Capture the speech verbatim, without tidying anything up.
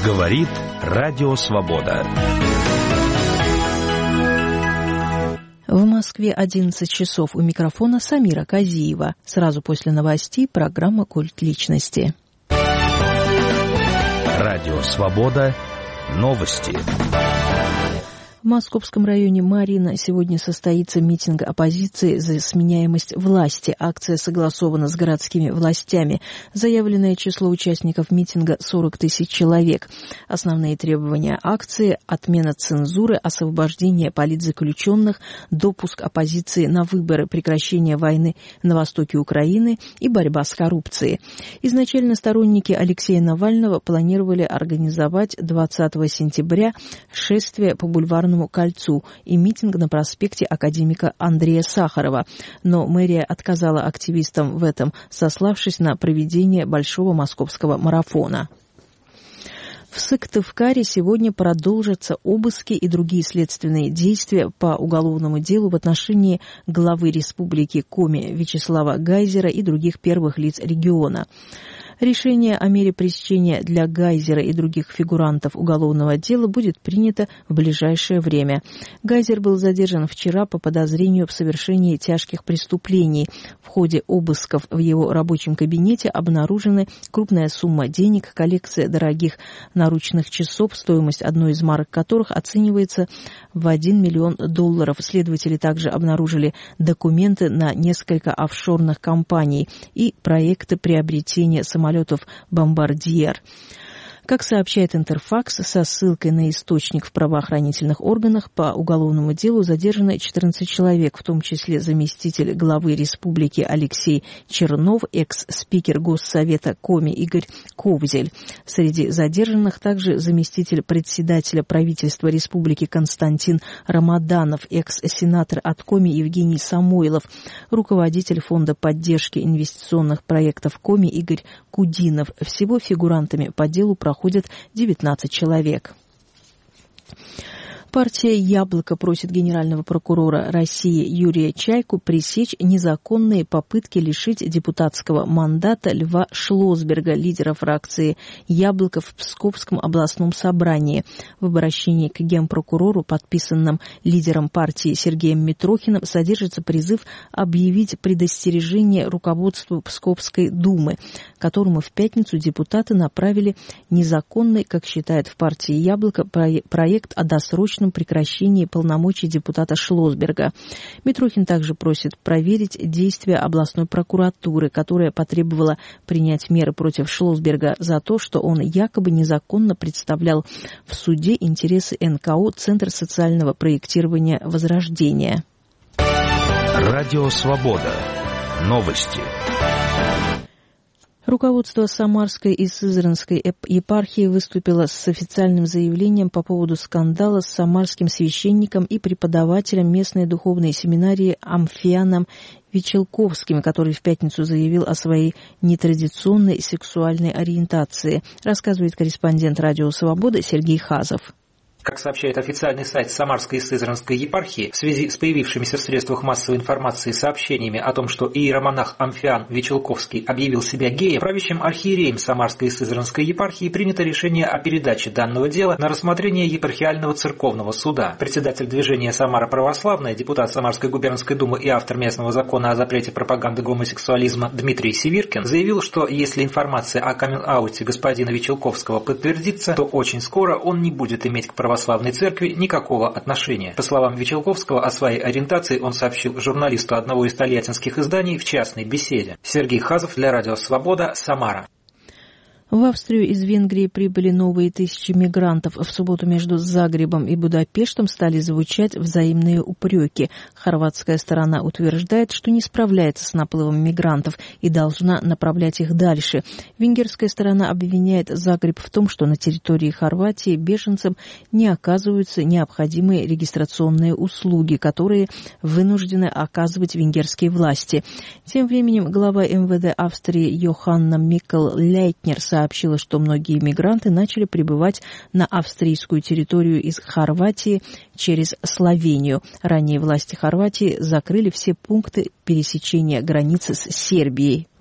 Говорит Радио Свобода. В Москве одиннадцать часов. У микрофона Самира Казиева. Сразу после новостей программа «Культ личности». Радио Свобода. Новости. В Московском районе Марьино сегодня состоится митинг оппозиции за сменяемость власти. Акция согласована с городскими властями. Заявленное число участников митинга – сорок тысяч человек. Основные требования акции – отмена цензуры, освобождение политзаключенных, допуск оппозиции на выборы, прекращение войны на востоке Украины и борьба с коррупцией. Изначально сторонники Алексея Навального планировали организовать двадцатого сентября шествие по бульварному кольцу и митинг на проспекте академика Андрея Сахарова. Но мэрия отказала активистам в этом, сославшись на проведение большого московского марафона. В Сыктывкаре сегодня продолжатся обыски и другие следственные действия по уголовному делу в отношении главы республики Коми Вячеслава Гайзера и других первых лиц региона. Решение о мере пресечения для Гайзера и других фигурантов уголовного дела будет принято в ближайшее время. Гайзер был задержан вчера по подозрению в совершении тяжких преступлений. В ходе обысков в его рабочем кабинете обнаружены крупная сумма денег, коллекция дорогих наручных часов, стоимость одной из марок которых оценивается в один миллион долларов. Следователи также обнаружили документы на несколько офшорных компаний и проекты приобретения самолетов «Бомбардьер». Как сообщает Интерфакс, со ссылкой на источник в правоохранительных органах, по уголовному делу задержаны четырнадцать человек, в том числе заместитель главы республики Алексей Чернов, экс-спикер Госсовета Коми Игорь Ковзель. Среди задержанных также заместитель председателя правительства республики Константин Рамаданов, экс-сенатор от Коми Евгений Самойлов, руководитель фонда поддержки инвестиционных проектов Коми Игорь Кудинов. Всего фигурантами по делу проходят проходят девятнадцать человек. Партия «Яблоко» просит генерального прокурора России Юрия Чайку пресечь незаконные попытки лишить депутатского мандата Льва Шлосберга, лидера фракции «Яблоко» в Псковском областном собрании. В обращении к генпрокурору, подписанном лидером партии Сергеем Митрохиным, содержится призыв объявить предостережение руководству Псковской думы, которому в пятницу депутаты направили незаконный, как считает в партии «Яблоко», проект о досрочном прекращении полномочий депутата Шлосберга. Митрохин также просит проверить действия областной прокуратуры, которая потребовала принять меры против Шлосберга за то, что он якобы незаконно представлял в суде интересы эн ка о Центр социального проектирования «Возрождение». Радио Свобода. Новости. Руководство Самарской и Сызранской епархии выступило с официальным заявлением по поводу скандала с самарским священником и преподавателем местной духовной семинарии Амфианом Вечелковским, который в пятницу заявил о своей нетрадиционной сексуальной ориентации, рассказывает корреспондент Радио Свобода Сергей Хазов. Как сообщает официальный сайт Самарской и Сызранской епархии, в связи с появившимися в средствах массовой информации сообщениями о том, что иеромонах Амфиан Вечелковский объявил себя геем, правящим архиереем Самарской и Сызранской епархии принято решение о передаче данного дела на рассмотрение епархиального церковного суда. Председатель движения «Самара православная», депутат Самарской губернской думы и автор местного закона о запрете пропаганды гомосексуализма Дмитрий Сивиркин заявил, что если информация о каминг-ауте господина Вечелковского подтвердится, то очень скоро он не будет иметь к православной православной церкви никакого отношения. По словам Вечелковского, о своей ориентации он сообщил журналисту одного из тольяттинских изданий в частной беседе. Сергей Хазов для Радио Свобода, Самара. В Австрию из Венгрии прибыли новые тысячи мигрантов. В субботу между Загребом и Будапештом стали звучать взаимные упреки. Хорватская сторона утверждает, что не справляется с наплывом мигрантов и должна направлять их дальше. Венгерская сторона обвиняет Загреб в том, что на территории Хорватии беженцам не оказываются необходимые регистрационные услуги, которые вынуждены оказывать венгерские власти. Тем временем глава эм вэ дэ Австрии Йоханна Микл-Лейтнер сообщила, что многие мигранты начали прибывать на австрийскую территорию из Хорватии через Словению. Ранее власти Хорватии закрыли все пункты пересечения границы с Сербией.